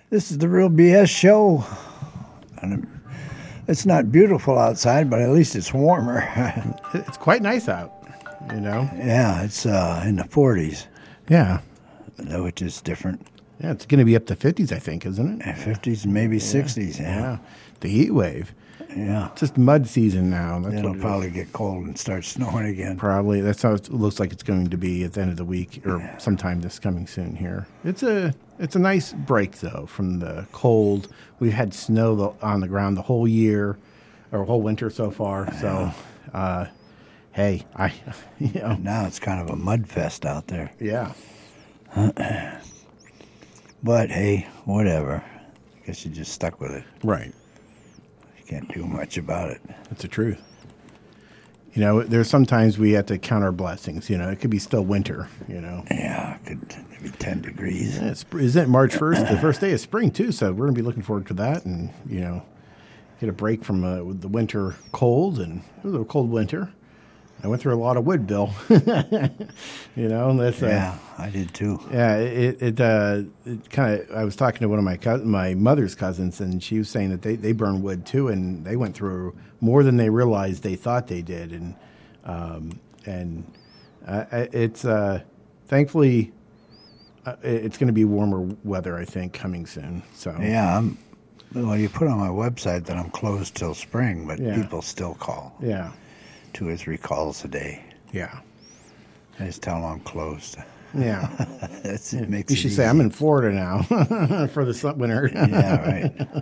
This is the Real BS show. And it's not beautiful outside, but at least it's warmer. It's quite nice out, you know? Yeah, it's in the 40s, Yeah. which is different. Yeah, it's going to be up to 50s, I think, isn't it? 50s, maybe 60s. Yeah. The heat wave. Yeah. Just mud season now. That's It'll what it probably get cold and start snowing again. Probably. That's how it looks like it's going to be at the end of the week or sometime this coming soon here. It's a nice break, though, from the cold. We've had snow on the ground the whole year or whole winter so far. So, hey, Now it's kind of a mud fest out there. Yeah. But, hey, whatever. I guess you just stuck with it. Right. You can't do much about it. That's the truth. You know, there's sometimes we have to count our blessings. You know, it could be still winter, you know. Yeah, it could be 10 degrees. Yeah, isn't it March 1st, the first day of spring, too? So we're going to be looking forward to that and, you know, get a break from the winter cold. And it was a cold winter. I went through a lot of wood, Bill. You know, and that's Yeah, I did too. yeah. It kind of. I was talking to one of my mother's cousins, and she was saying that they burn wood too, and they went through more than they realized they thought they did, and it's thankfully it's going to be warmer weather, I think, coming soon. So Yeah, well, you put on my website that I'm closed till spring, but Yeah. people still call. yeah, 2 or 3 calls a day. yeah, I just tell them I'm closed. yeah. It makes You it should say easy. I'm in Florida now for the winter. Yeah, right.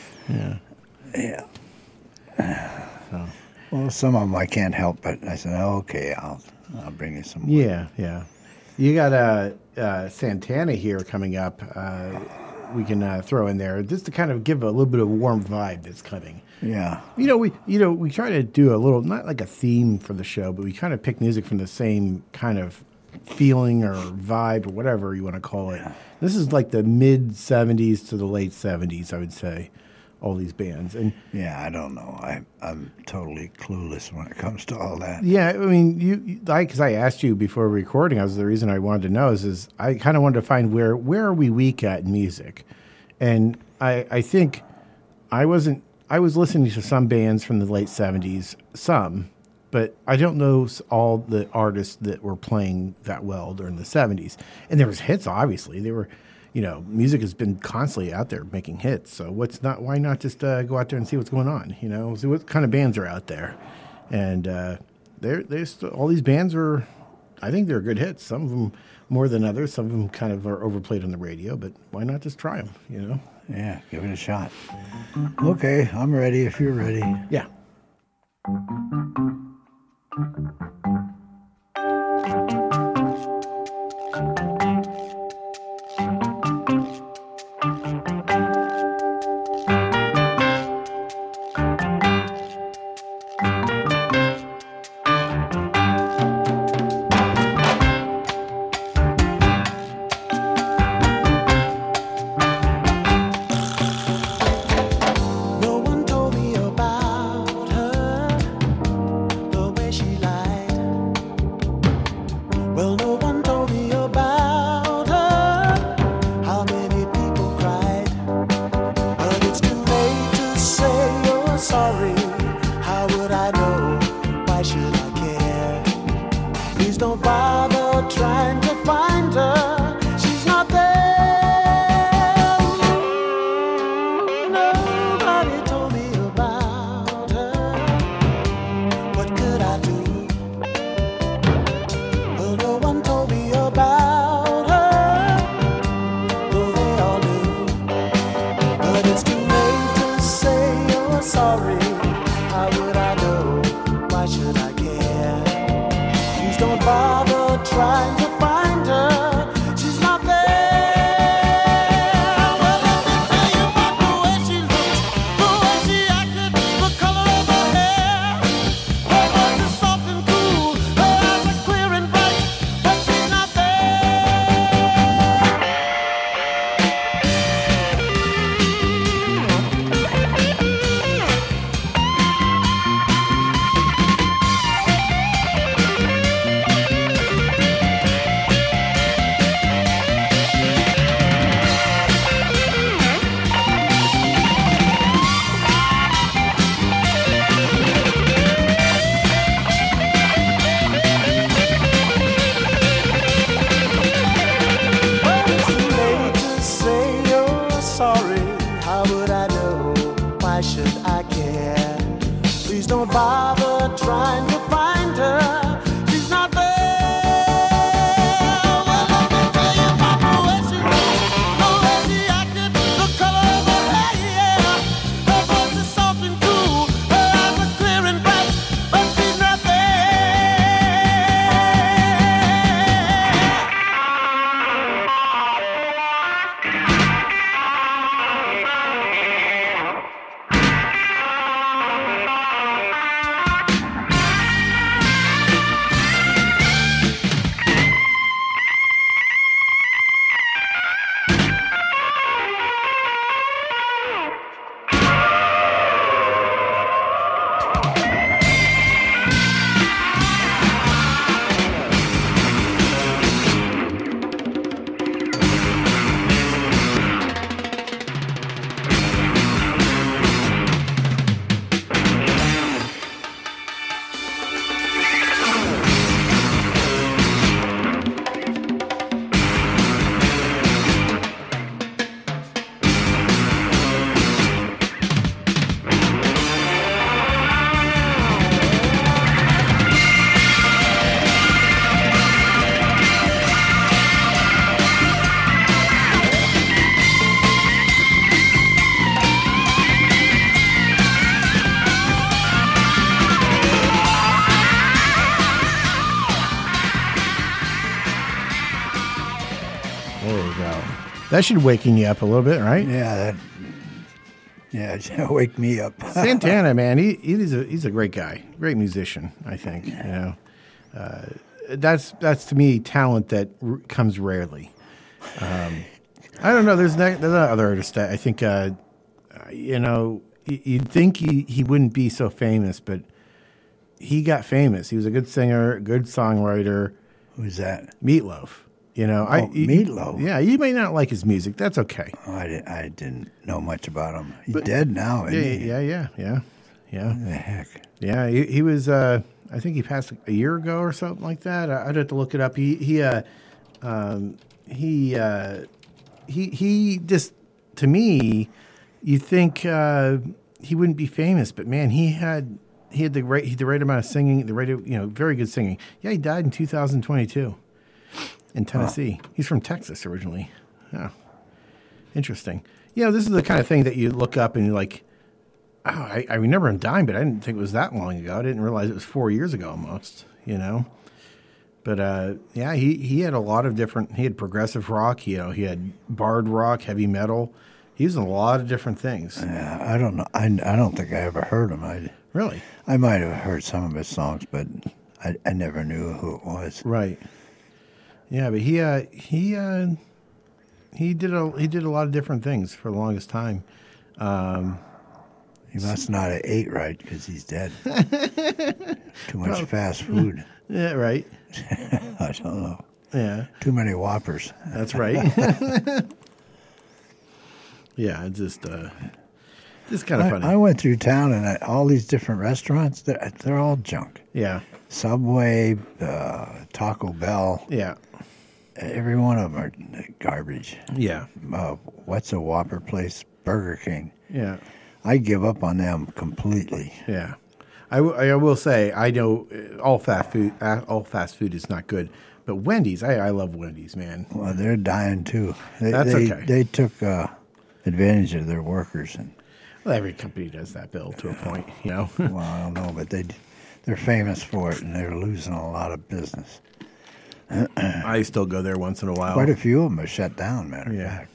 Yeah. Yeah. Well, some of them I can't help, but I said, oh, okay, I'll bring you some. wood. Yeah. You got Santana here coming up. We can throw in there just to kind of give a little bit of a warm vibe that's coming. Yeah. We try to do a little, not like a theme for the show, but we kind of pick music from the same kind of feeling or vibe or whatever you want to call it. This is like the mid 70s to the late 70s, I would say, all these bands. And Yeah, I don't know. I'm totally clueless when it comes to all that. yeah, I mean, because I asked you before recording, the reason I wanted to know is I kind of wanted to find where are we weak at in music, and I think I was listening to some bands from the late 70s, but I don't know all the artists that were playing that well during the 70s, and there was hits. Obviously, they were. You know, music has been constantly out there making hits. So why not just go out there and see what's going on? You know, see what kind of bands are out there. And there's all these bands I think they're good hits. Some of them more than others. Some of them kind of are overplayed on the radio. But why not just try them? You know? Yeah, give it a shot. Okay, I'm ready if you're ready. Yeah. No one told me about her, the way she lied. Please don't bother trying to find her. She's not there. Well, let me tell you about the way she looked, the way she acted, the color of her hair. Her voice is soft and cool, her eyes are clear and bright, but she's not there. That should waken you up a little bit, right? Yeah, wake me up. Santana, man, he's a great guy, great musician. I think that's to me talent that comes rarely. I don't know. There's other artist that I think you'd think he wouldn't be so famous, but he got famous. He was a good singer, good songwriter. Who's that? Meatloaf. Meatloaf. Yeah, you may not like his music. That's okay. Oh, I didn't know much about him. He's dead now, isn't he? Yeah. What the heck? Yeah, he was. I think he passed a year ago or something like that. I'd have to look it up. He just, to me, you think he wouldn't be famous, but man, he had the right amount of singing, very good singing. Yeah, he died in 2022 in Tennessee. He's from Texas originally. Yeah, interesting. This is the kind of thing that you look up and you're like, oh, I remember him dying, but I didn't think it was that long ago. I didn't realize it was 4 years ago almost. But he had a lot of different. He had progressive rock. He had bard rock, heavy metal. He was in a lot of different things. Yeah, I don't know. I don't think I ever heard him. Really? I might have heard some of his songs, but I never knew who it was. Right. Yeah, but he did a lot of different things for the longest time. He must not have ate right because he's dead. Too much fast food. Yeah, right. I don't know. Yeah. Too many Whoppers. That's right. Yeah, just kind of funny. I went through town and all these different restaurants, they're all junk. Yeah. Subway, Taco Bell. Yeah. Every one of them are garbage. Yeah. What's a Whopper place? Burger King. Yeah. I give up on them completely. Yeah. I will say, I know all fast food is not good, but Wendy's, I love Wendy's, man. Well, they're dying too. Okay. They took advantage of their workers. Well, every company does that, Bill, to a point, Well, I don't know, but they're famous for it, and they're losing a lot of business. I still go there once in a while. Quite a few of them are shut down, matter of fact.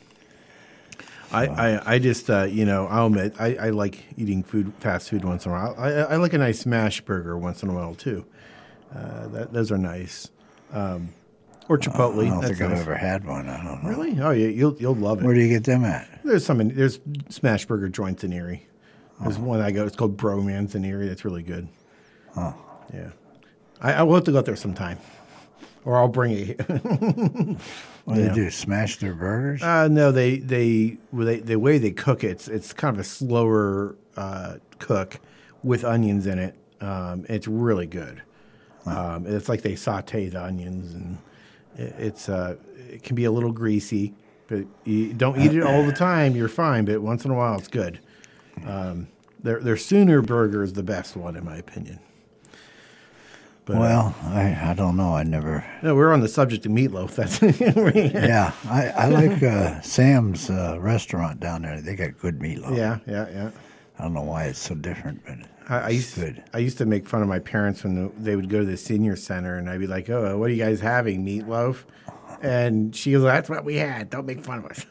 I just, I'll admit, I like eating fast food once in a while. I like a nice smash burger once in a while, too. Those are nice. Or Chipotle. I don't think nice. I've ever had one. I don't know. Really? Oh, yeah, you'll love it. Where do you get them at? There's smash burger joints in Erie. There's one I go. It's called Broman's in Erie. That's really good. Oh. Yeah. I will have to go out there sometime. Or I'll bring it. What do they do? Smash their burgers? No, the way they cook it, it's kind of a slower cook with onions in it. It's really good. It's like they saute the onions, and it can be a little greasy, but you don't eat it all the time. You're fine, but once in a while, it's good. Their Sooner burger is the best one, in my opinion. But, well, I don't know. I never. No, we're on the subject of meatloaf. That's Yeah, I like Sam's restaurant down there. They got good meatloaf. Yeah. I don't know why it's so different, but I used to make fun of my parents when they would go to the senior center, and I'd be like, "Oh, what are you guys having? Meatloaf?" And she was like, "That's what we had. Don't make fun of us."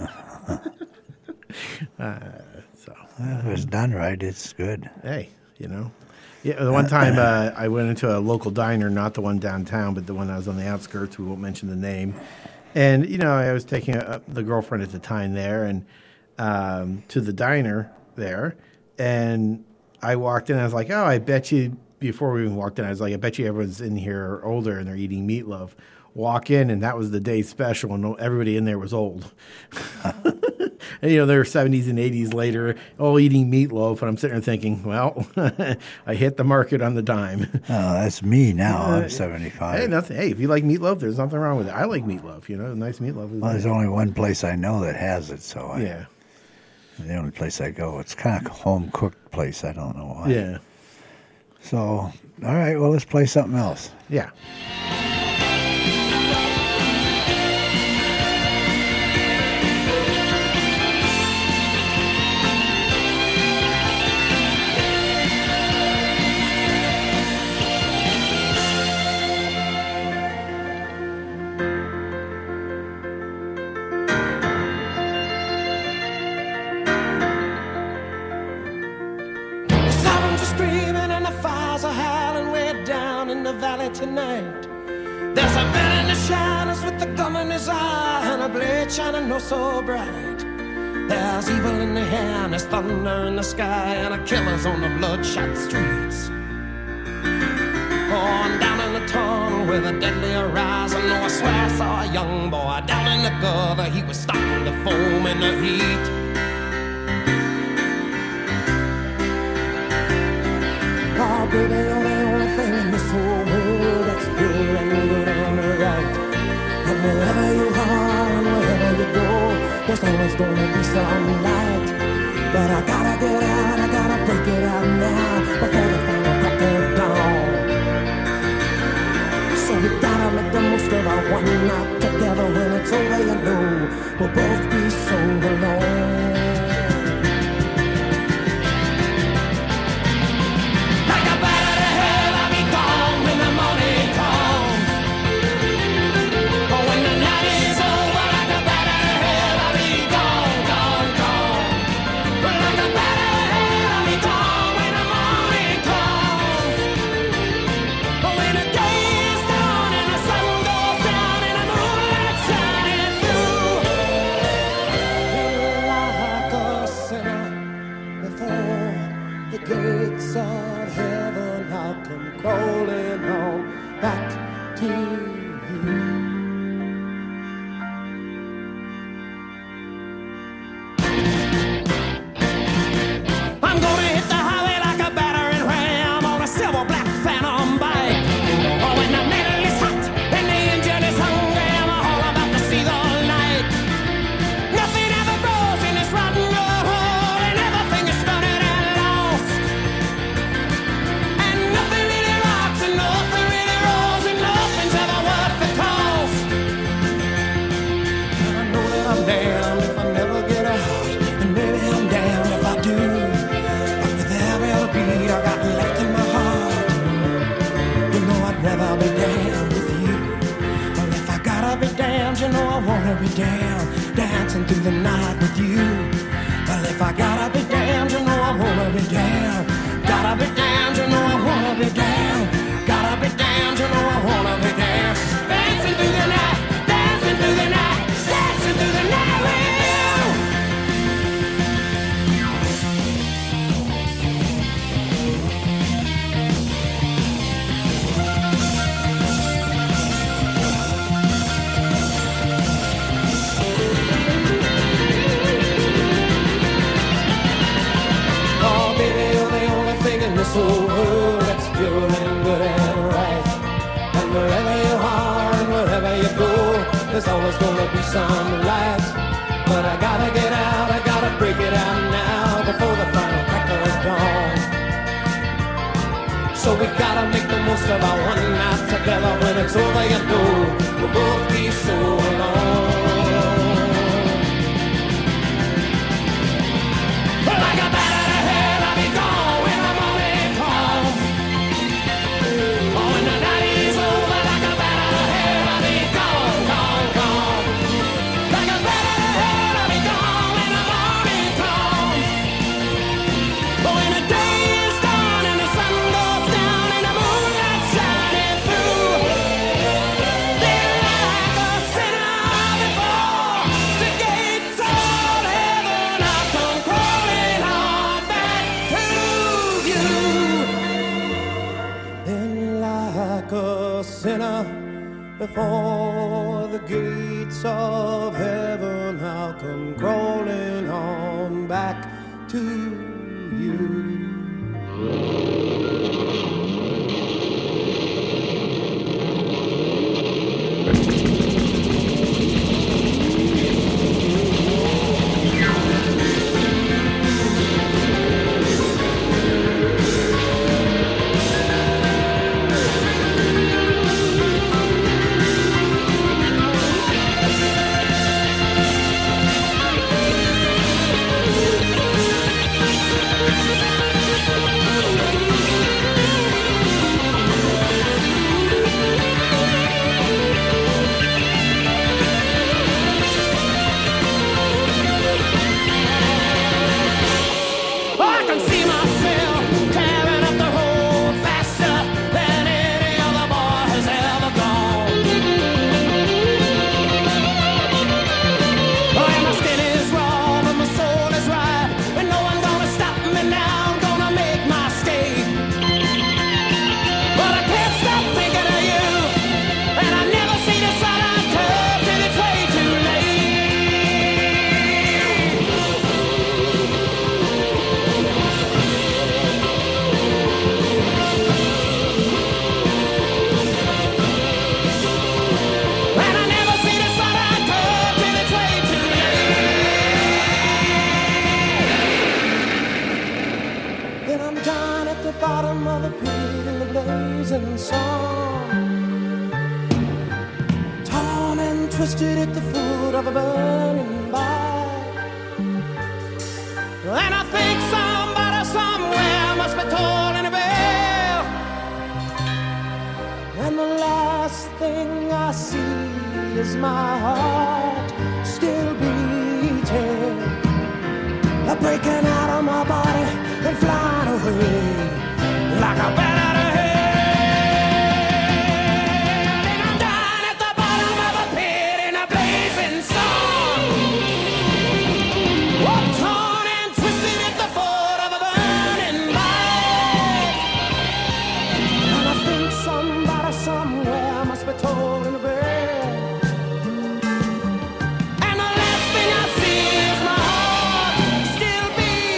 If it's done right, it's good. Hey, Yeah, the one time I went into a local diner, not the one downtown, but the one that was on the outskirts. We won't mention the name. And, I was taking the girlfriend at the time there and to the diner there. And I walked in. I was like, oh, I bet you, before we even walked in, I was like, I bet you everyone's in here older and they're eating meatloaf. Walk in, and that was the day special, and everybody in there was old. And, they were 70s and 80s later, all eating meatloaf, and I'm sitting there thinking, well, I hit the market on the dime. Oh, that's me now. I'm 75. Hey, nothing. Hey, if you like meatloaf, there's nothing wrong with it. I like meatloaf, nice meatloaf. Well, there's only one place I know that has it, so yeah. The only place I go. It's kind of a home-cooked place. I don't know why. Yeah. So, all right, well, let's play something else. Yeah. Tonight, there's a man in the shadows with the gun in his eye and a blade shining oh so bright. There's evil in the air and there's thunder in the sky and a killer's on the bloodshot streets. Oh, and down in the tunnel with a deadly horizon, oh, I swear I saw a young boy down in the gutter. He was starting to foam in the heat. Oh, baby, you're the only thing in this whole world that's pure and good and right. And wherever you are and wherever you go, there's always gonna be some light. But I gotta get out, I gotta break it out now before the final crack of dawn. So we gotta make the most of our one night together. When it's over, we'll both be so alone. Crawling on back to you. I'm gonna hit the highway like a battering ram on a silver black phantom bike. Oh, when the metal is hot and the engine is hungry, I'm all about to see the light. Nothing ever grows in this rotten road hole, and everything is stunted and lost. And nothing really rocks and nothing really rolls, and nothing's ever worth the cost. And I know that I'm damned if I never get out, and maybe I'm damned if I do. But with every other beat I got left in my heart, I'd rather be damned with you. Well, if I gotta be damned, I wanna be damned, dancing through the night with you. Well, if I gotta be damned, I wanna be damned. Gotta be damned, I wanna be damned. Gotta be damned, I wanna be damned. Dancing through the night, dancing through the night, dancing through the night with you. Oh, baby, you're the only thing in this whole world that's pure and good and right. And wherever you are and wherever you go, there's always gonna be some light. But I gotta get out, I gotta break it out now before the final crack of dawn. cost of our one night together. When it's over, you know we'll both be so alone. Like a bat out of hell, I'll be gone when the morning comes. Oh, when the night is over, like a bat out of hell, I'll be gone, gone, gone. Like a bat out of hell, I'll be gone when the morning comes. But when the day is done and the sun goes down and the moonlight shining through, they're like a sinner before the gates of heaven. I come crawling on back to you. Then like a sinner before the gates of heaven, I'll come crawling on back to you. I can see myself tearing up the road faster than any other boy has ever gone. Oh, and my skin is raw, but my soul is right, and no one's gonna stop me now. I'm gonna make my escape. But I can't stop thinking of you, and I never see the sunlight curve till it's way too late. And I never see the sunlight curve till it's way too late. Then I'm down at the bottom of the pit in the blazing sun, torn and twisted at the foot of a burning bark. And I think somebody somewhere must be tolling a bell. And the last thing I see is my heart still beating, breaking out of my body and flying away like a bat out of hell. And I'm down at the bottom of a pit in a blazing sun, oh, torn and twisted at the foot of a burning light. And I think somebody somewhere must be tolling a bell. And the last thing I see is my heart still beating.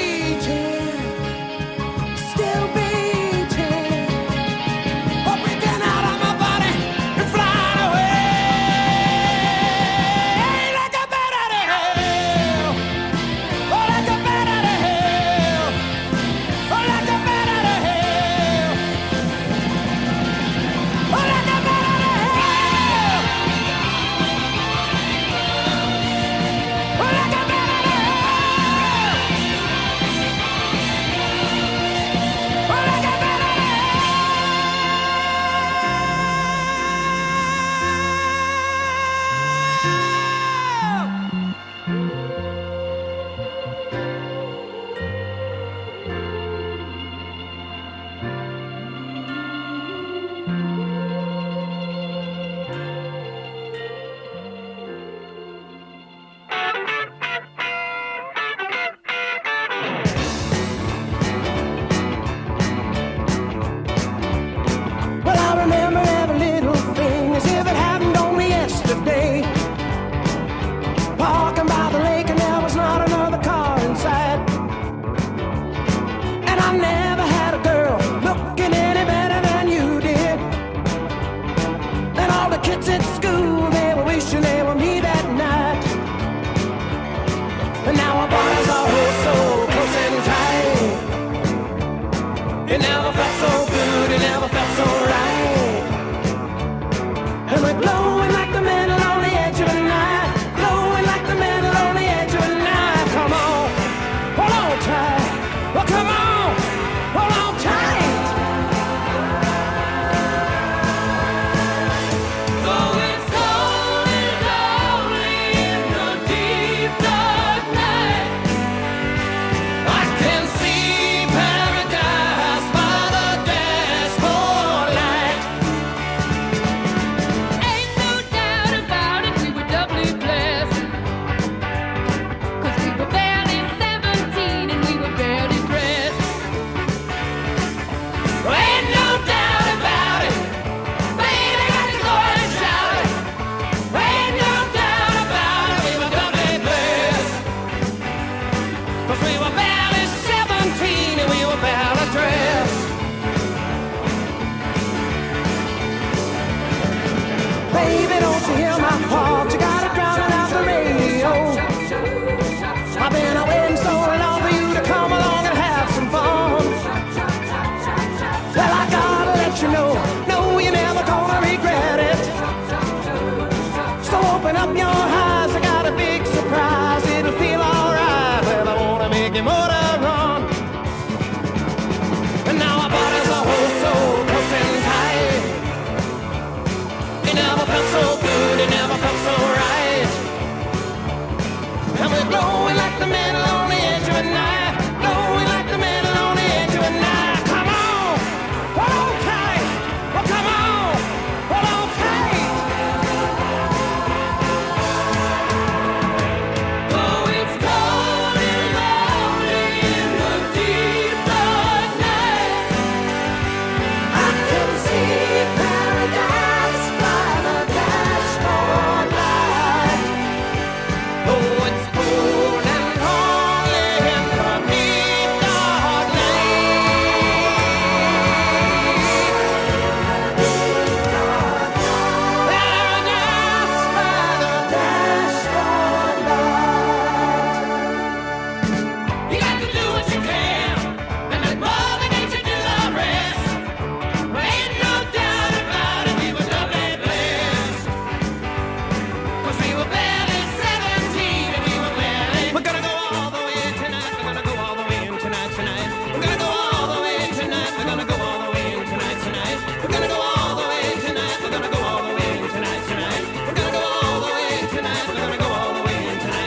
the motor on. And now our bodies are oh so close and tight. It never felt so good, it never felt so right. And we're glowing like the metal on the edge of a knife. Glowing like the metal on the edge of a knife. Come on, hold on tight. Oh, come on, hold on tight. Oh, it's cold and lonely in the deep dark night. I can see paradise by the dashboard light. Oh, it's cold and lonely in the deep dark paradise by the dashboard light. You got to do what you can, and let Mother Nature do the rest. There ain't no doubt about it, we were doubly blessed. 'Cause we were barely 17 and we were barely. We're gonna go all the way tonight, we're gonna go all the way in tonight. We're gonna go all the way tonight, we're gonna go all the way in tonight. We're gonna go all the way tonight, we're gonna go all the way in tonight. We're gonna go all the way tonight, we're gonna go all the way in tonight.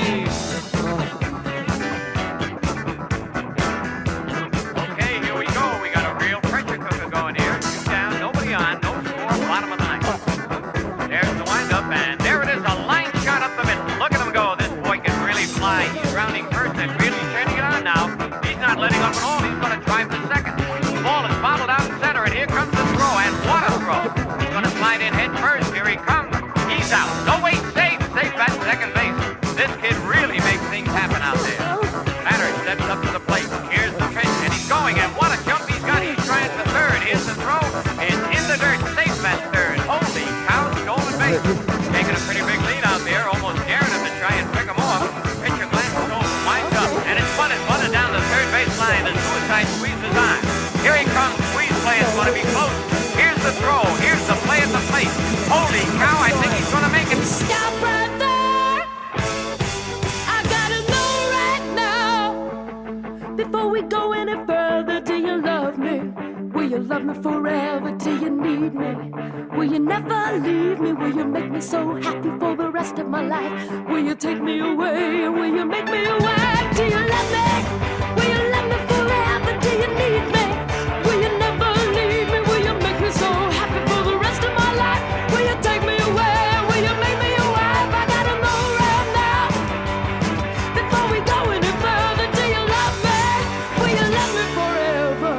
Okay, here we go. We got a real pressure cooker going here. Two down, nobody on, no score, bottom of the ninth. There's the windup, and there it is, a line shot up the middle. Look at him go. This boy can really fly. He's rounding first and really turning it on now. He's not letting up at all. He's going to drive to second. The ball is bottled out in center, and here comes the throw, and what a throw. He's going to slide in head first. Here he comes. He's out. No, wait, safe at second base. This kid really makes things happen out there. Batter steps up to the plate. Here's the pitch, and he's going, and what a jump he's got. He's trying for third. Here's the throw. It's in the dirt. Safe at third. Holy cow, stolen base. Taking a pretty big lead out there, almost daring him to try and pick him off. Pitcher glances over, winds up, and it's bunted down the third base line. The suicide squeeze is on. Here he comes. Squeeze play is going to be close. Here's the throw. Here's the play at the plate. Holy cow, I think he's going to make it. Stop right there. I gotta know right now. Before we go any further, do you love me? Will you love me forever? Do you need me? Will you never leave me? Will you make me so happy for the rest of my life? Will you take me away? Will you make me your wife? Do you love me? Will you love me forever? Do you need me? Will you never leave me? Will you make me so happy for the rest of my life? Will you take me away? Will you make me your wife? I gotta know right now. Before we go any further, do you love me? Will you love me forever?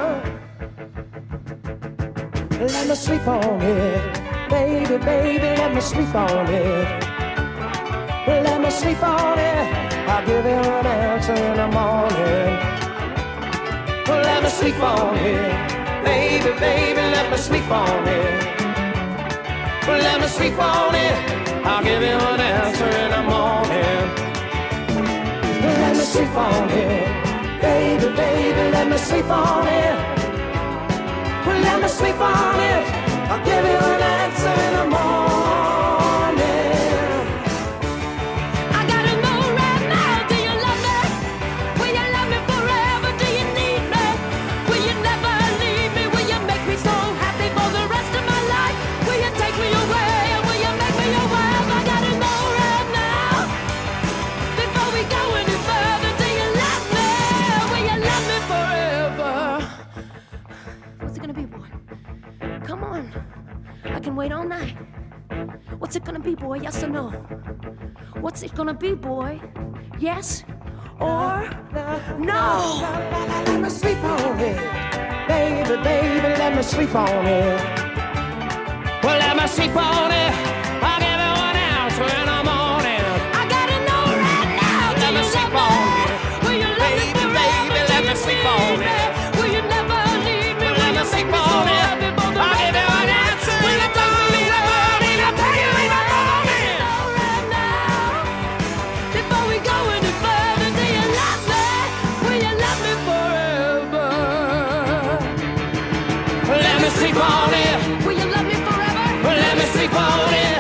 Let me sleep on it, baby, let me sleep on it. Let me sleep on it, I'll give you an answer in the morning. Let me sleep on it, baby, let me sleep on it. Let me sleep on it, I'll give you an answer in the morning. Let me sleep on it, baby, let me sleep on it. Let me sleep on it, I'll give you an answer in the morning. I gotta know right now, do you love me? Will you love me forever? Do you need me? Will you never leave me? Will you make me so happy for the rest of my life? Will you take me away? Will you make me your wife? I gotta know right now. Before we go any further, do you love me? Will you love me forever? What's it gonna be, boy? Come on. I can wait all night. What's it gonna be, boy? Yes or no? What's it gonna be, boy? Yes or no? Let me sleep on it. Baby, let me sleep on it. Well, let me sleep on it. I'll give you an answer in the morning. I gotta know right now. Let me sleep on it. Will you love me forever? Baby, let me sleep on it. Will you never leave me? Will you sleep on it? I'll give you an answer. Will you take me in the morning? I'll take you in the morning. Right now, before we go any further, do you love me? Will you love me forever? Let me sleep on it. Will you love me forever? Let me sleep on it.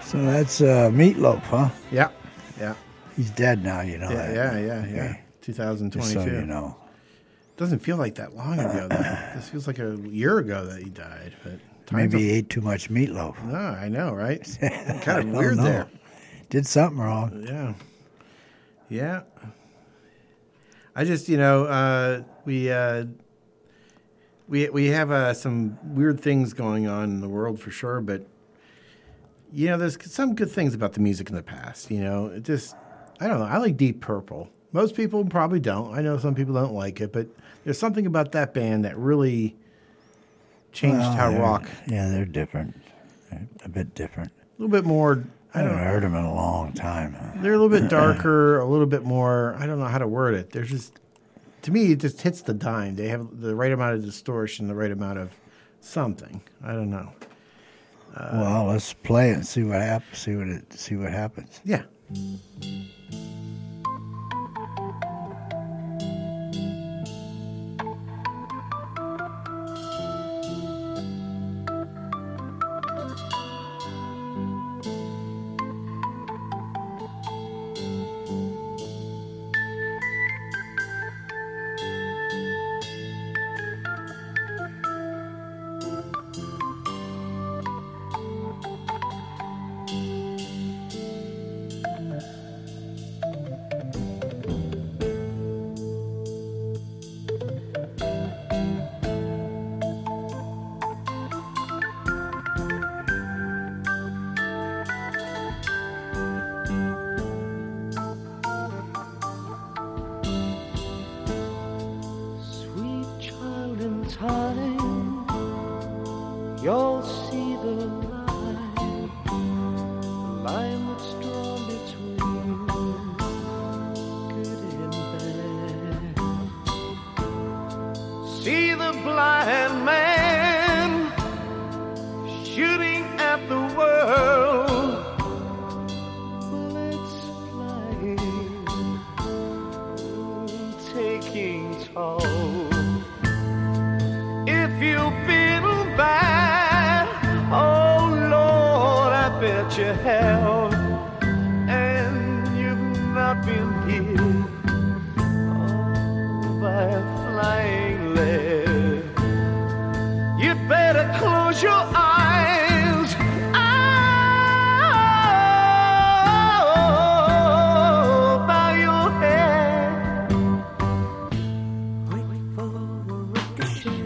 So that's Meatloaf, huh? Yeah, yeah, He's dead now, you know that. yeah. Okay. 2022. Just so you know. Doesn't feel like that long ago. Though. This feels like a year ago that he died. But Maybe he ate too much meatloaf. No, I know, right? I Kind of don't weird know. there. Did something wrong. Yeah. Yeah. I just, we have some weird things going on in the world for sure, but there's some good things about the music in the past. It just, I don't know. I like Deep Purple. Most people probably don't. I know some people don't like it, but there's something about that band that really changed how rock. Yeah, they're different. They're a bit different. A little bit more. I haven't heard them in a long time. They're a little bit darker, a little bit more. I don't know how to word it. They're just, to me, it just hits the dime. They have the right amount of distortion, the right amount of something. I don't know. Well, let's play it and see what happens. See what happens. Yeah. You'll see the line that's drawn between good and bad. See the blind man shooting at the world, bullets flying, taking toll. If you've been bad, oh Lord, I bet you have, and you've not been hit by a flying lead. You better close your eyes. Oh, bow your head. Wait for a ricochet.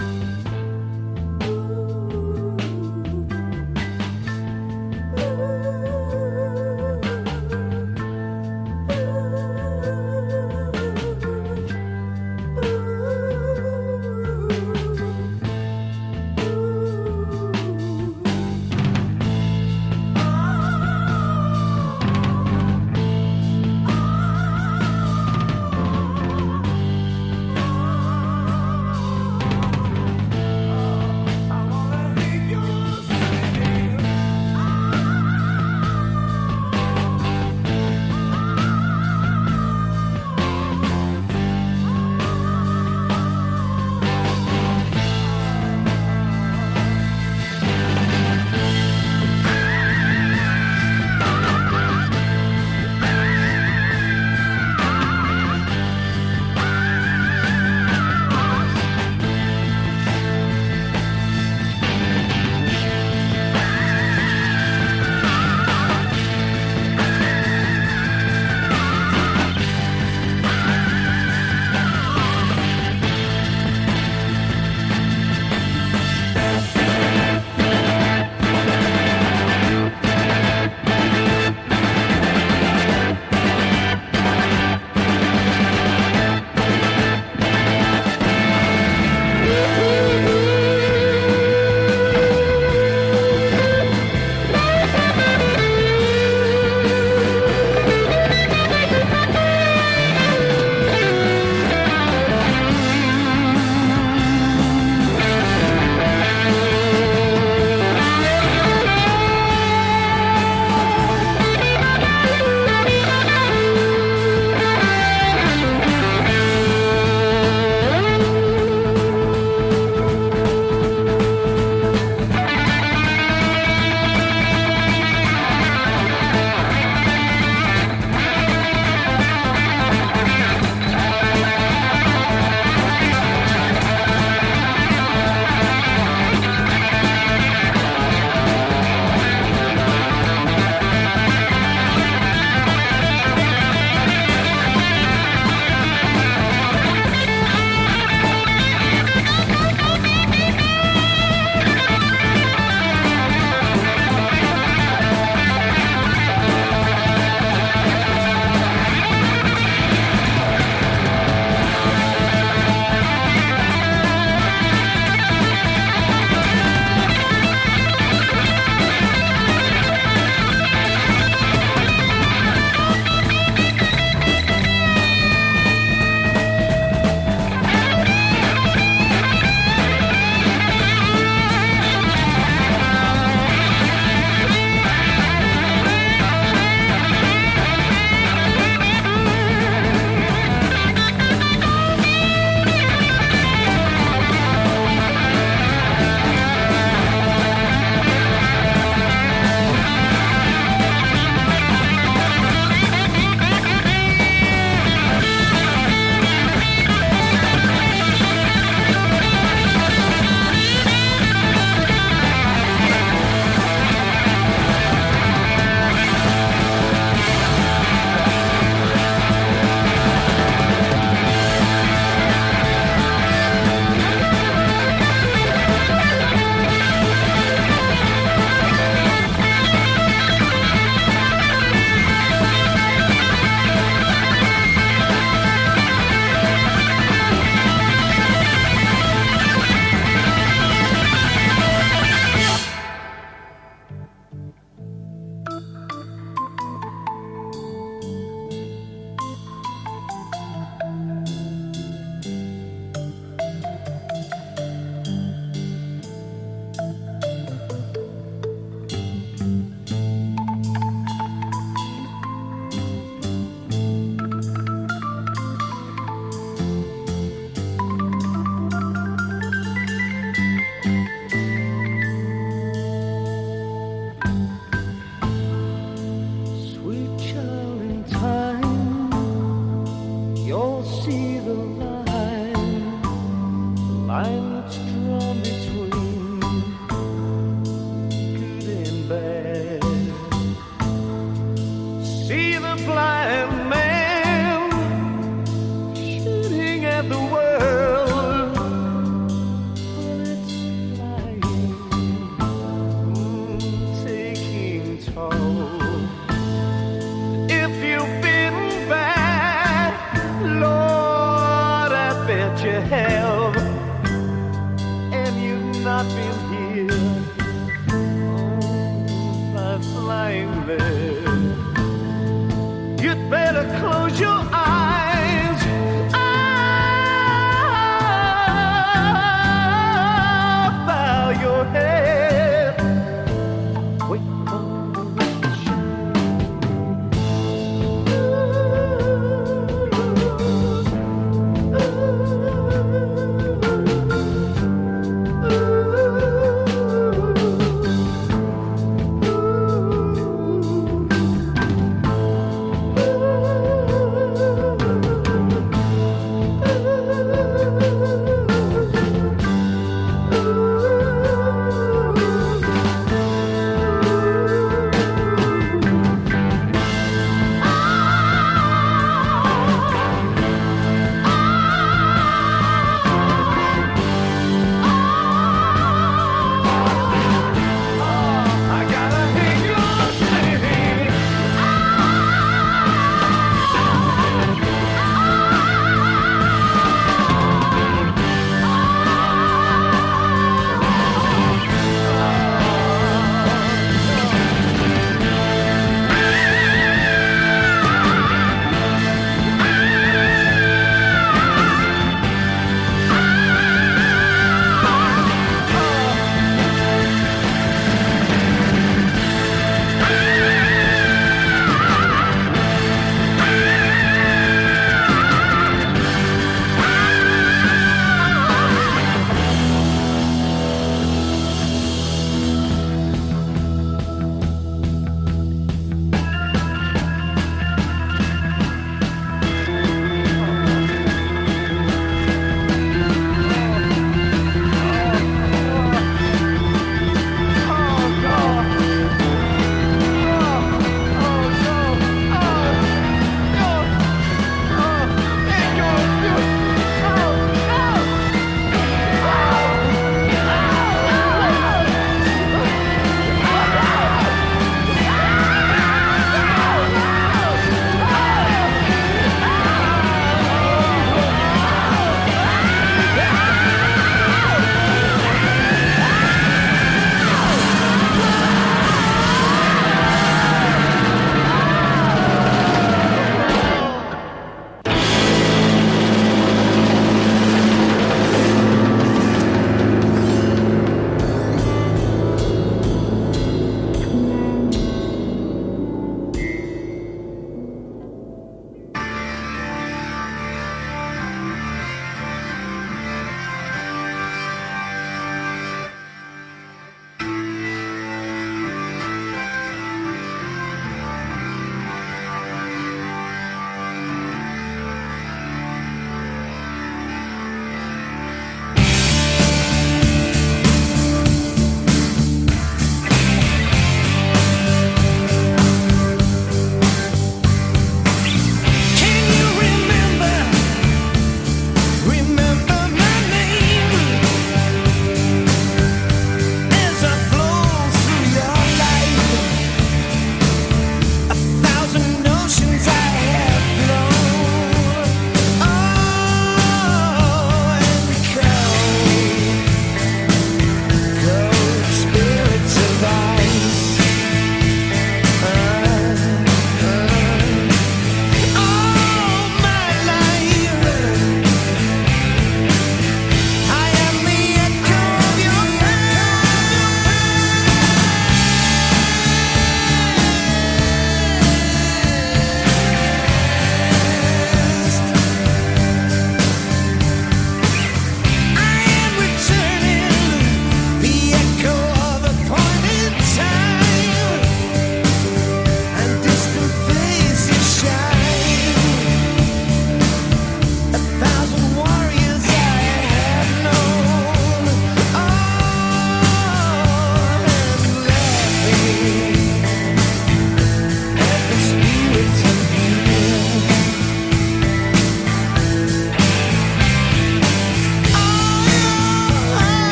Ooh. the line that's drawn between good and bad. See the blind man shooting at the world, but it's flying, taking toll. If you've been bad, Lord, I bet you have, and you've not been here by flying there. You'd better close your eyes. Bow your head. Wait for the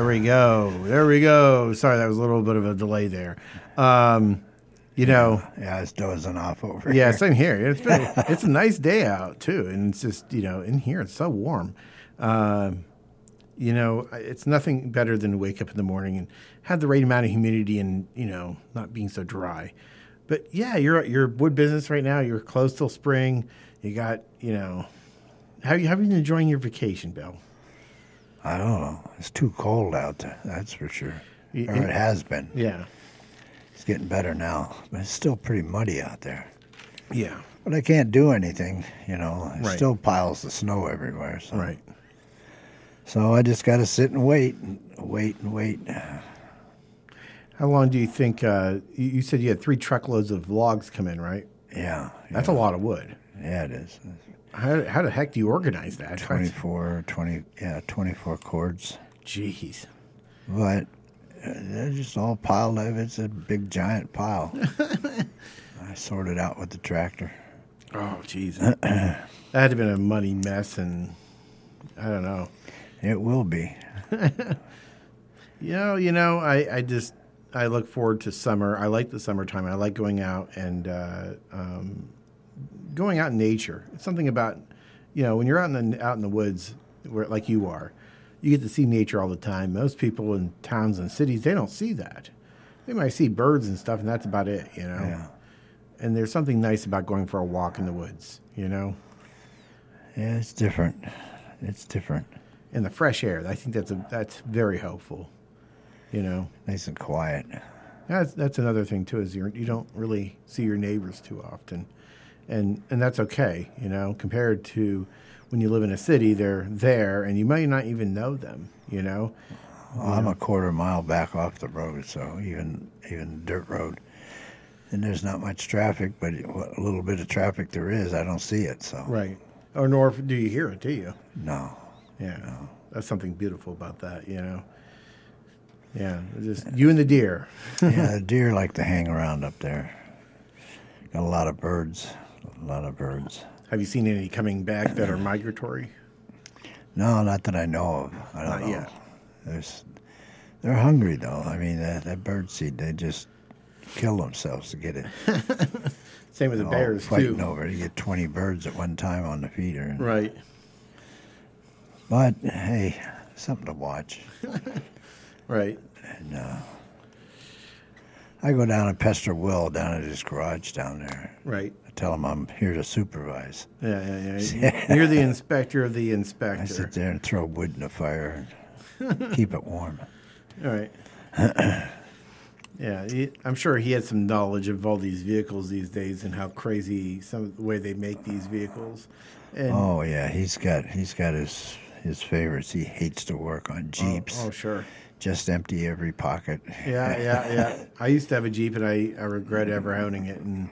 we go. There we go. Sorry, that was a little bit of a delay there. You know, Yeah, I was dozing off over yeah, here. same here. It's a nice day out too, and it's just in here it's so warm. It's nothing better than to wake up in the morning and have the right amount of humidity and not being so dry. But yeah, your wood business right now. You're closed till spring. You got How you been enjoying your vacation, Bill? I don't know. It's too cold out there, that's for sure. Or it has been. Yeah, It's getting better now, but it's still pretty muddy out there. yeah, But I can't do anything, There's Right. still piles of snow everywhere. So. right. So I just got to sit and wait and wait. How long do you think? You said you had 3 truckloads of logs come in, right? Yeah. That's a lot of wood. Yeah, it is. How the heck do you organize that? 24 cords. Jeez. But they're just all piled up. It's a big, giant pile. I sorted out with the tractor. Oh, jeez. That had to have been a muddy mess, and I don't know. It will be. I look forward to summer. I like the summertime. I like going out and going out in nature. It's something about, when you're out in the woods, like you are, you get to see nature all the time. Most people in towns and cities, they don't see that. They might see birds and stuff, and that's about it, Yeah. And there's something nice about going for a walk in the woods, Yeah, it's different. It's different. And the fresh air. I think that's very helpful, Nice and quiet. That's another thing too, is you don't really see your neighbors too often, and that's okay, compared to when you live in a city. They're there, and you might not even know them, Well, I'm a quarter mile back off the road, so even dirt road, and there's not much traffic. But what little bit of traffic there is, I don't see it. So right? Or nor do you hear it, do you? no. Yeah, that's something beautiful about that, Yeah, just you and the deer. Yeah, the deer like to hang around up there. Got a lot of birds. Have you seen any coming back that are migratory? No, not that I know of. I don't Not know. yet. They're hungry though. I mean, that bird seed, they just kill themselves to get it. Same with the All bears fighting too. over it. You get 20 birds at one time on the feeder. Right. But hey, something to watch. Right. And I go down and pester Will down at his garage down there. Right. I tell him I'm here to supervise. Yeah. You're the inspector of the I inspector. sit there and throw wood in the fire and keep it warm. All right. Yeah, I'm sure he had some knowledge of all these vehicles these days and how crazy some of the way they make these vehicles. And Oh yeah, he's got his favorites. He hates to work on Jeeps. Oh, sure. Just empty every pocket. Yeah. I used to have a Jeep, and I regret ever owning it. And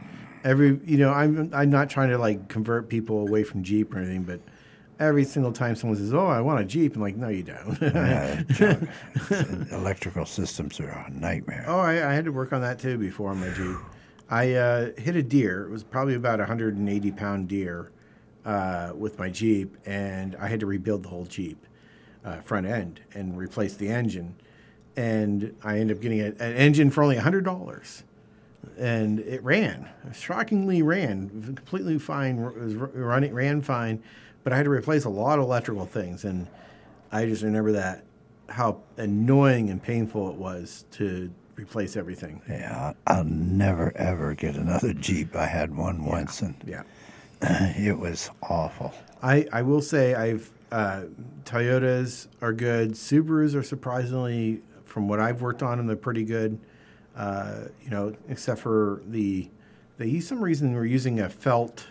I'm not trying to like convert people away from Jeep or anything, but every single time someone says, "Oh, I want a Jeep," I'm like, "No, you don't." Yeah, electrical systems are a nightmare. Oh, I had to work on that too before on my Jeep. I hit a deer. It was probably about 180-pound deer with my Jeep, and I had to rebuild the whole Jeep front end and replace the engine. And I ended up getting an engine for only $100. And it ran, shockingly ran, completely fine. It was ran fine, but I had to replace a lot of electrical things. And I just remember how annoying and painful it was to replace everything. Yeah, I'll never ever get another Jeep. I had one once, and Yeah. it was awful. I will say Toyotas are good. Subarus are surprisingly, from what I've worked on them, they're pretty good. Except for some reason we're using a felt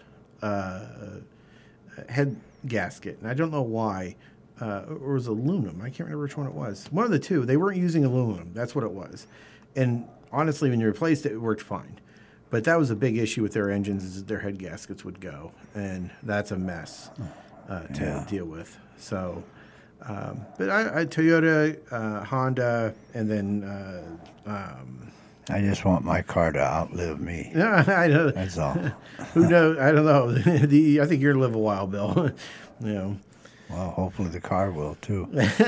head gasket, and I don't know why. Or it was aluminum. I can't remember which one it was. One of the two. They weren't using aluminum. That's what it was. And honestly, when you replaced it, it worked fine. But that was a big issue with their engines, is that their head gaskets would go, and that's a mess to deal with. So, but I Toyota, Honda, and then I just want my car to outlive me. I know. That's all. Who knows? I don't know. I think you're gonna live a while, Bill. Well, hopefully the car will too.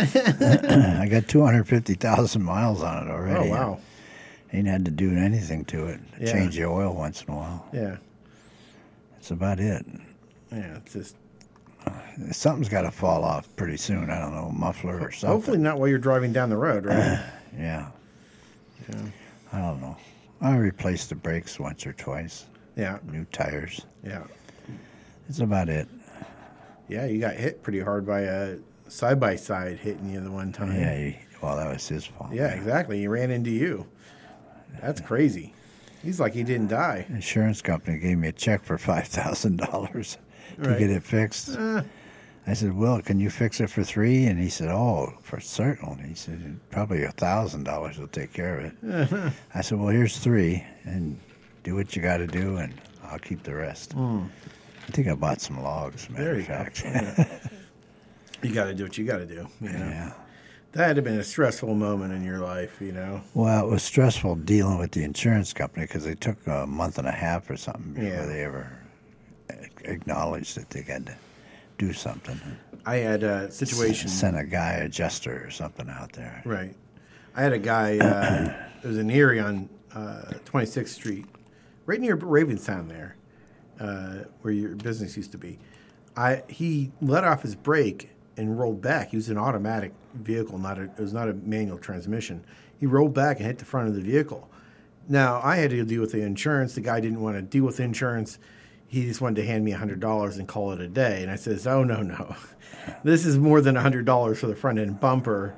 I got 250,000 miles on it already. Oh, wow. Ain't had to do anything to it. Yeah. Change the oil once in a while. Yeah. That's about it. Yeah, it's just Something's got to fall off pretty soon. I don't know, muffler or something. hopefully not while you're driving down the road, right? Yeah. Yeah. I don't know. I replaced the brakes once or twice. Yeah. New tires. Yeah. That's about it. Yeah, you got hit pretty hard by a side-by-side hitting you the one time. Yeah. Well, that was his fault. Yeah, exactly. He ran into you. That's crazy. He's like he didn't die. Insurance company gave me a check for $5,000 to Right. get it fixed. I said, "Well, can you fix it for $3," And he said, "Oh, for certain." He said, "Probably $1,000 will take care of it." I said, "Well, here's $3, and do what you got to do, and I'll keep the rest." I think I bought some logs. Matter There of you go. fact. Yeah. You got to do what you got to do. You know? Yeah. That had been a stressful moment in your life, you know. Well, it was stressful dealing with the insurance company because they took a month and a half or something before Yeah. they ever acknowledged that they had to do something. I had a situation. Sent a guy adjuster or something out there. Right. I had a guy, it was in Erie on 26th Street, right near Ravenstown there, where your business used to be. He let off his brake and rolled back. He was an automatic vehicle, it was not a manual transmission. He rolled back and hit the front of the vehicle. Now, I had to deal with the insurance. The guy didn't want to deal with insurance. He just wanted to hand me $100 and call it a day. And I says, "Oh, no. This is more than $100 for the front end bumper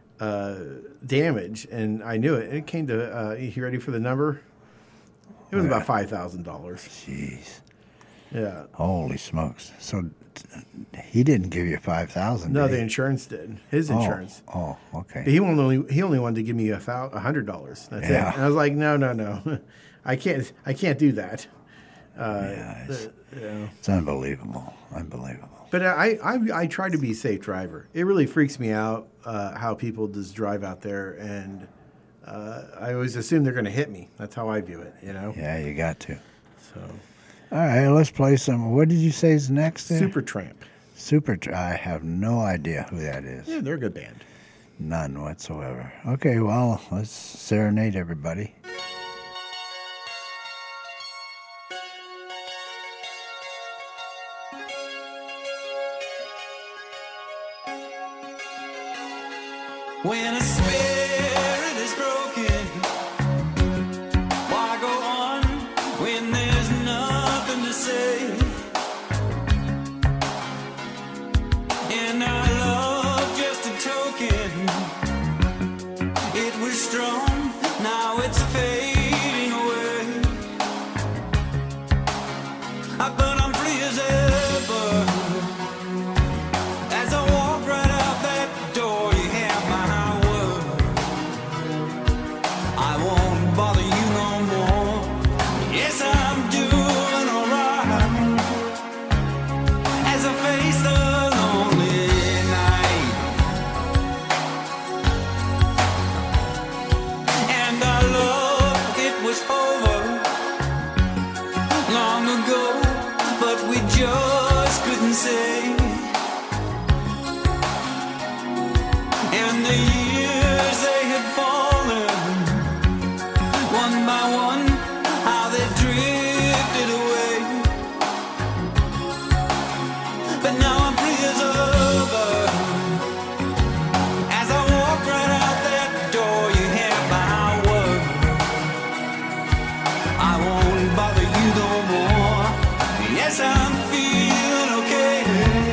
damage." And I knew it. And it came to, you ready for the number? It was about $5,000. Jeez. Yeah. Holy smokes. So he didn't give you $5,000. No, did the he? insurance did. His insurance. Oh, okay. But he only wanted to give me $100. That's Yeah. it. And I was like, no. I can't do that. It's unbelievable. Unbelievable. But I try to be a safe driver. It really freaks me out how people just drive out there, and I always assume they're going to hit me. That's how I view it, you know? Yeah, you got to. So, All right, let's play some. What did you say is next there? Supertramp. I have no idea who that is. Yeah, they're a good band. None whatsoever. Okay, well, let's serenade everybody. When a spirit is broken, why go on when there's nothing to say? And our love just a token. It was strong, now it's fading away. But I'm free as ever. As I walk right out that door, you have my word. I won't bother you no more. Yes, I'm doing alright. As I face the lonely night, and our love, it was over long ago, but we just couldn't say. And the years they had fallen, one by one, how they drifted away. But now I'm free as a bird. As I walk right out that door, you have my word. I won't bother you no more. Yes, I'm feeling okay.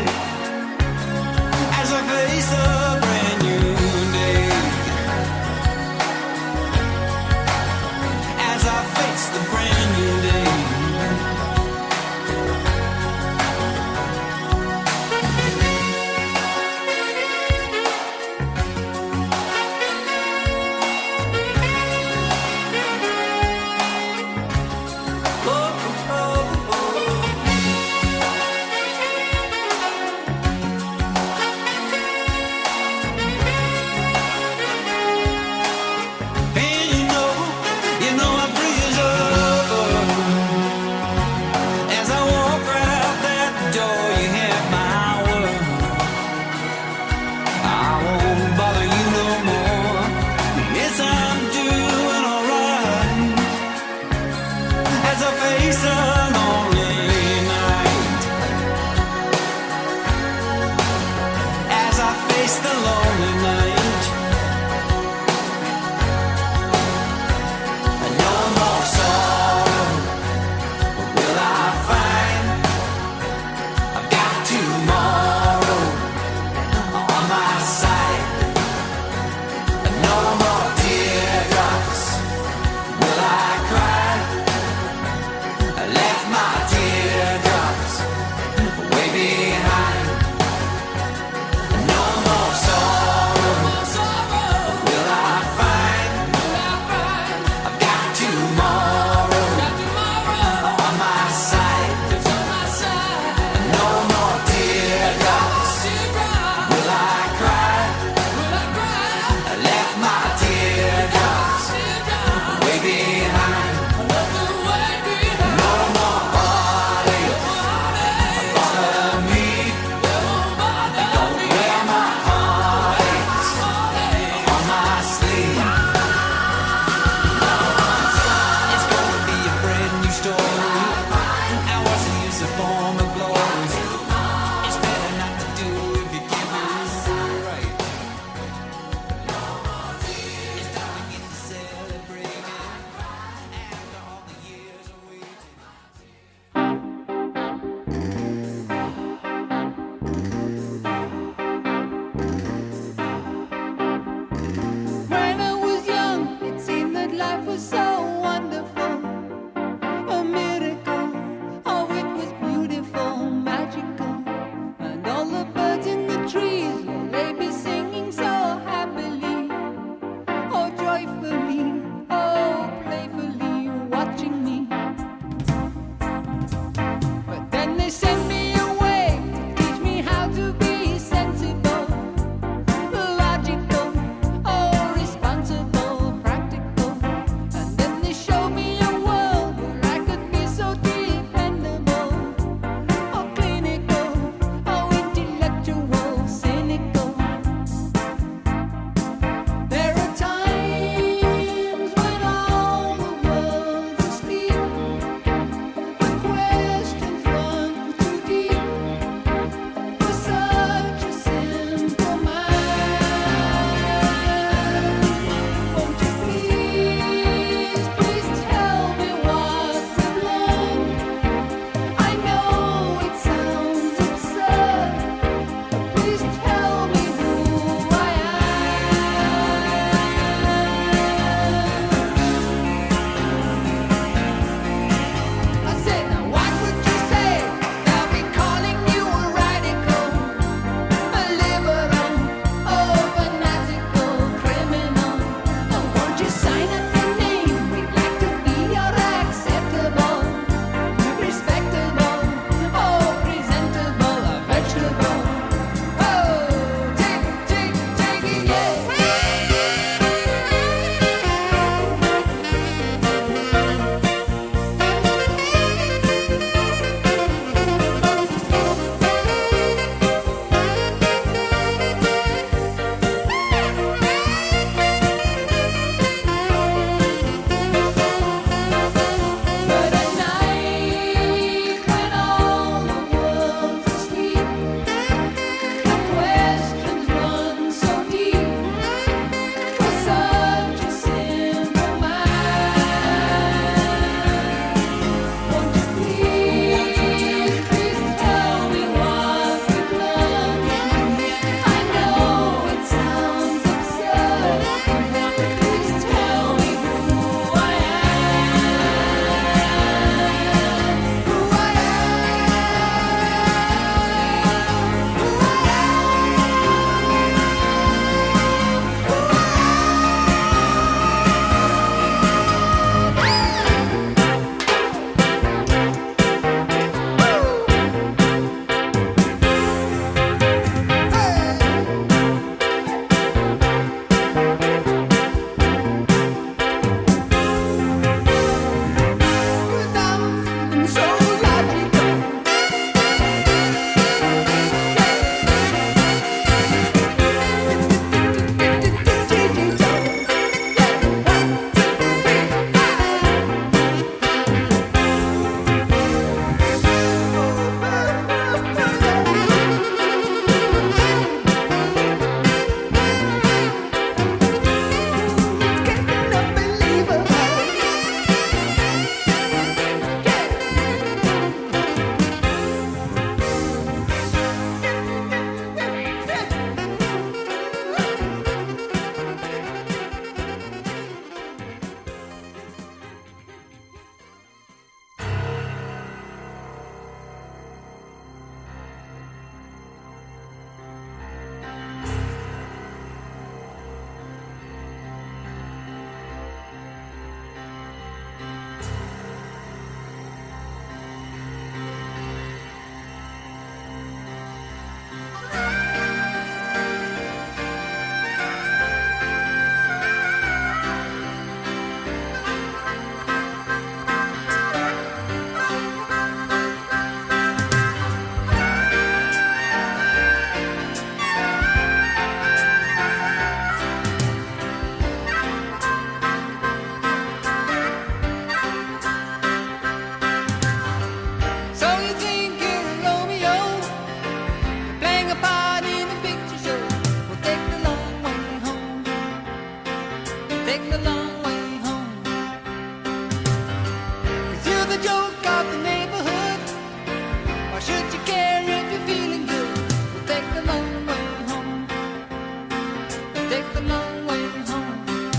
joke of the neighborhood. Why should you care if you're feeling good? We'll take the long way home. Take the long way home.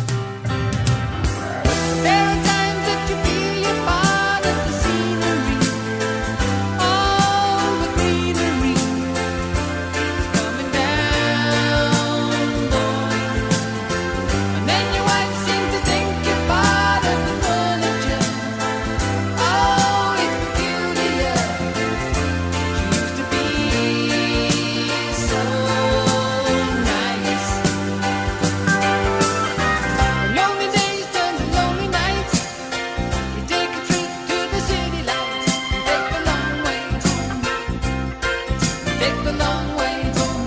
There are times that you feel you're part of the scenery. All the greenery is coming down, boy. And then your wife seems to think you're part of the furniture. Oh, it's peculiar. She used to be so nice. When lonely days turn to lonely nights, you take a trip to the city lights and take the long way home. Take the long way home.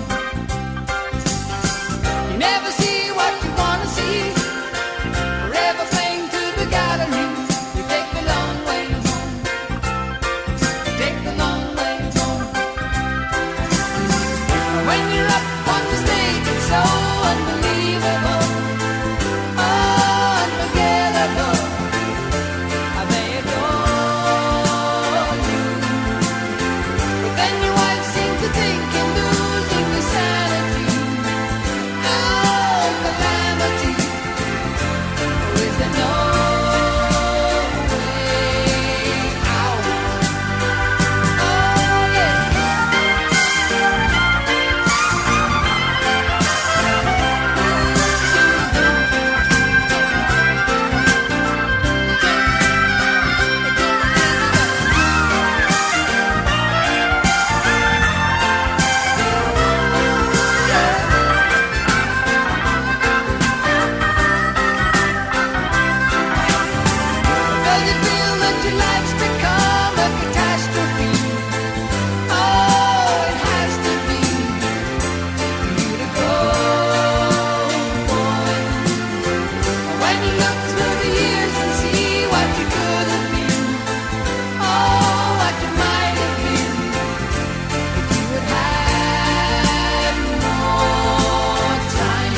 You never see what you wanna see. Forever playing to the gallery. You take the long way home. Take the long way home. When you're up on the stage, it's so unbelievable, unforgettable. How they adore you. But then your wife seems to think you're losing your sanity. Oh, calamity. Or is there no way out? Oh, yeah. Does it feel that your life's become a catastrophe? Oh, it has to be for you to go, boy. When you look through the years and see what you could have been, oh, what you might have been if you had had more time.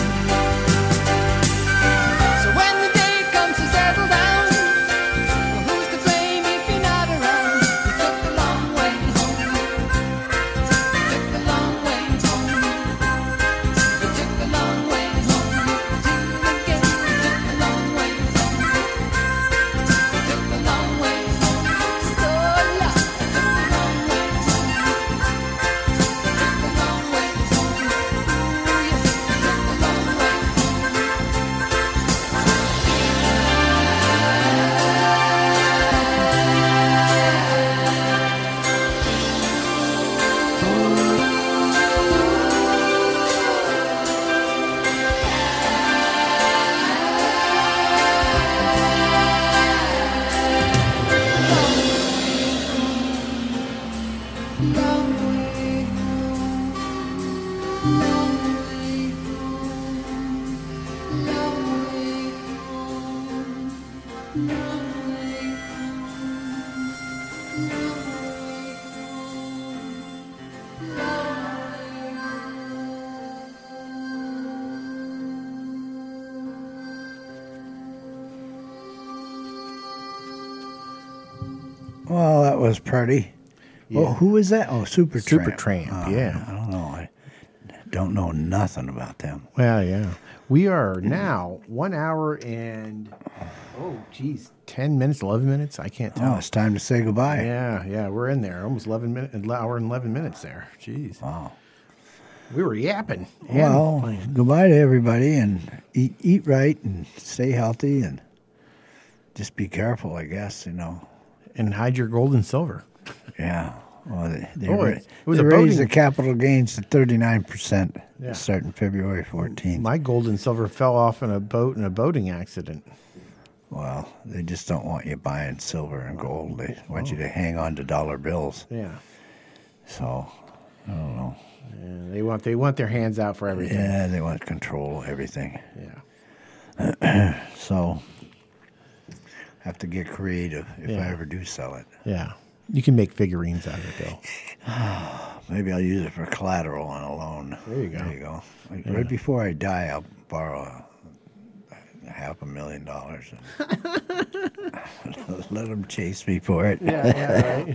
So when the day comes to settle down, well, who's to blame if you're not around? You took the long way home. You took the long way home. You took the long way home. You again. You took the long way home. You took the long way home. So long. You took the long way home. You took the long way home. Ooh, yeah. You took the long way home. Long way home. Long way home. Long way home. Long way home. Long way home. Long way Well, that was pretty. Yeah. Oh, who was that? Oh, Supertramp. Supertramp, yeah. I don't know. I don't know nothing about them. Well, yeah. We are now 1 hour and, 10 minutes, 11 minutes? I can't Oh, tell. it's time to say goodbye. Yeah, we're in there. Almost 11 minutes, an hour and 11 minutes there. Jeez. Wow. We were yapping. and Well, playing. goodbye to everybody, and eat right and stay healthy and just be careful, I guess, And hide your gold and silver. Yeah. Well, they Oh, ra- it was they a raised the boating- capital gains to 39% Yeah. starting February 14th. My gold and silver fell off in a boating accident. Well, they just don't want you buying silver and gold. They want you to hang on to dollar bills. Yeah. So, I don't know. Yeah, they want their hands out for everything. Yeah, they want to control everything. Yeah. So, have to get creative if I Yeah. ever do sell it. Yeah. You can make figurines out of it, though. Maybe I'll use it for collateral on a loan. There you go. There you go. Like, right before I die, I'll borrow $500,000 and Let them chase me for it. Right.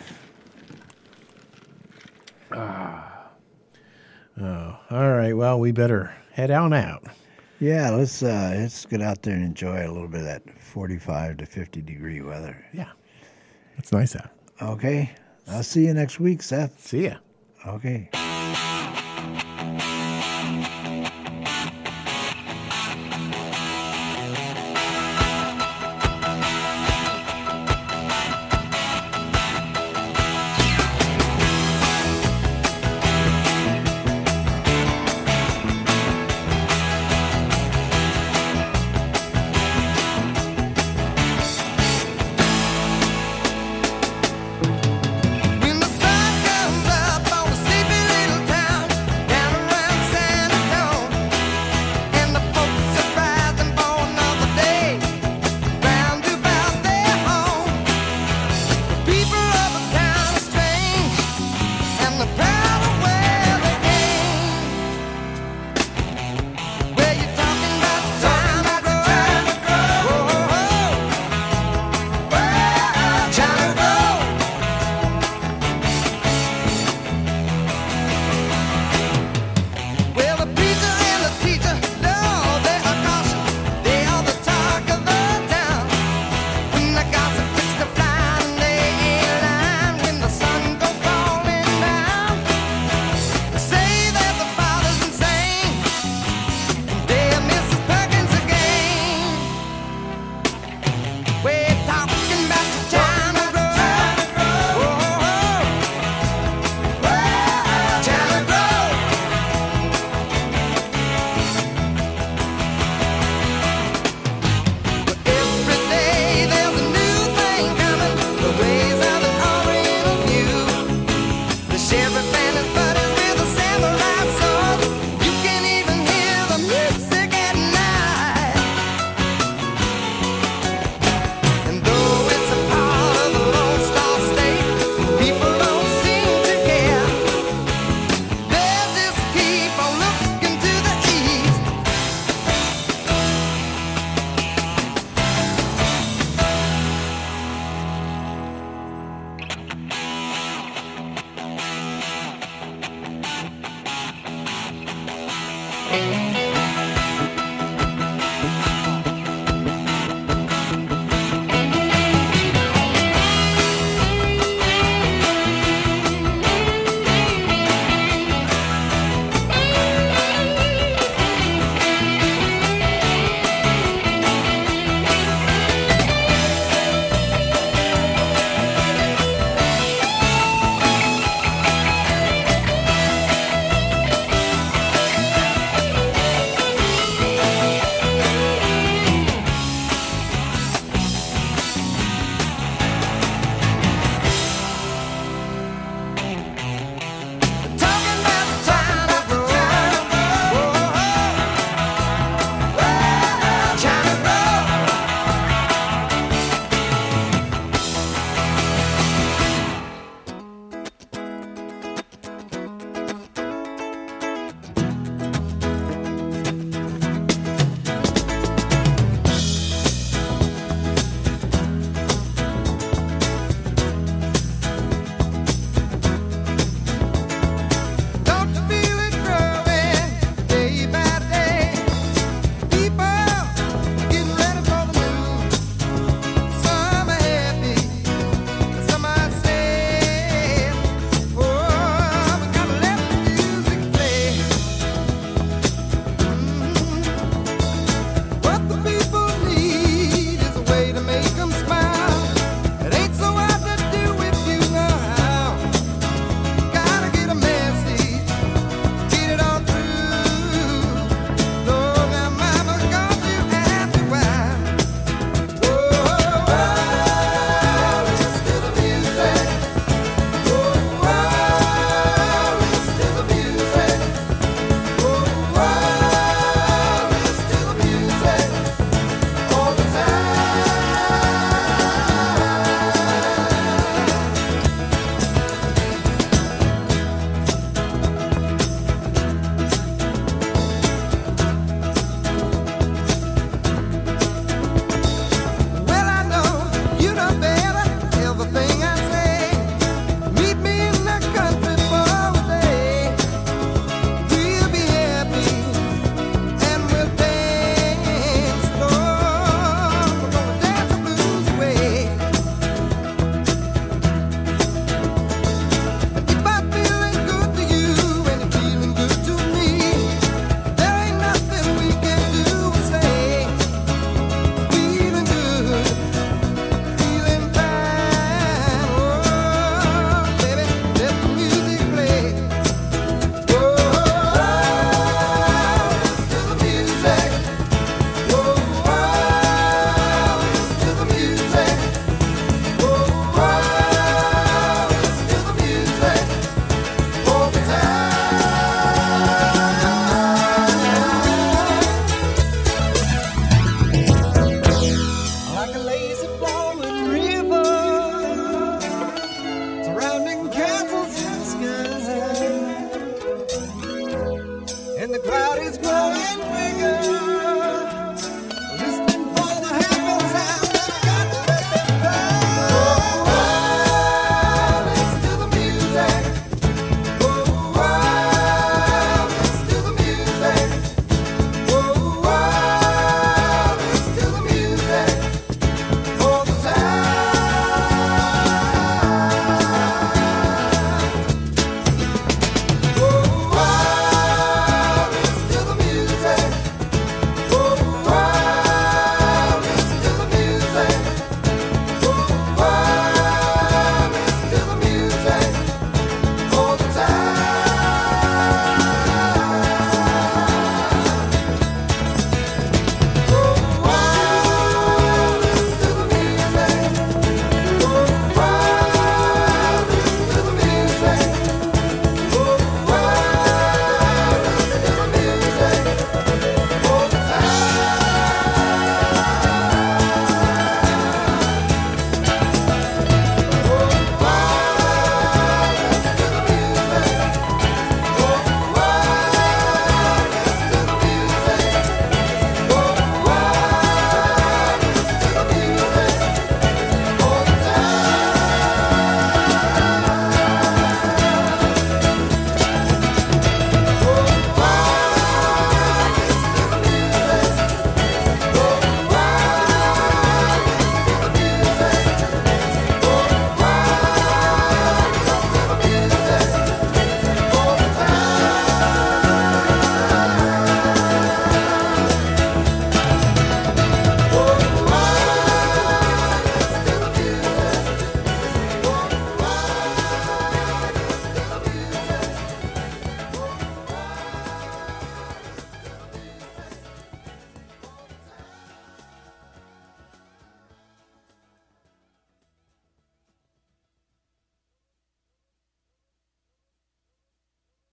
Oh, all right. Well, we better head on out. Yeah, let's get out there and enjoy a little bit of that 45 to 50 degree weather. Yeah. It's nice out. Okay. I'll see you next week, Seth. See ya. Okay.